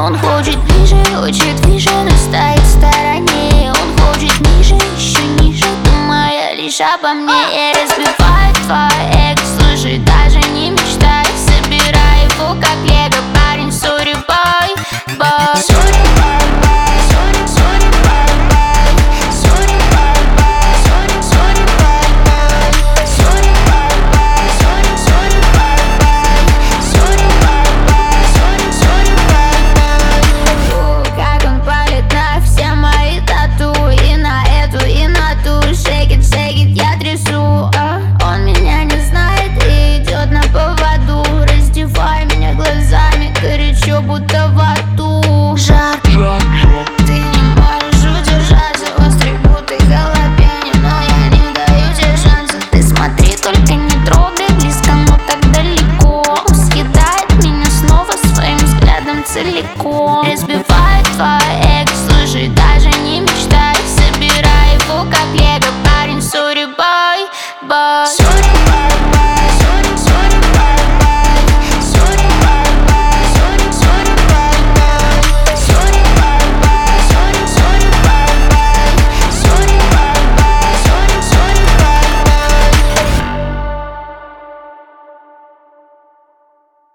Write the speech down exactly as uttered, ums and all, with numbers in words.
Он хочет ближе, хочет выше, но стоит в стороне. Он хочет ниже, еще ниже, думая лишь обо мне. Я разбил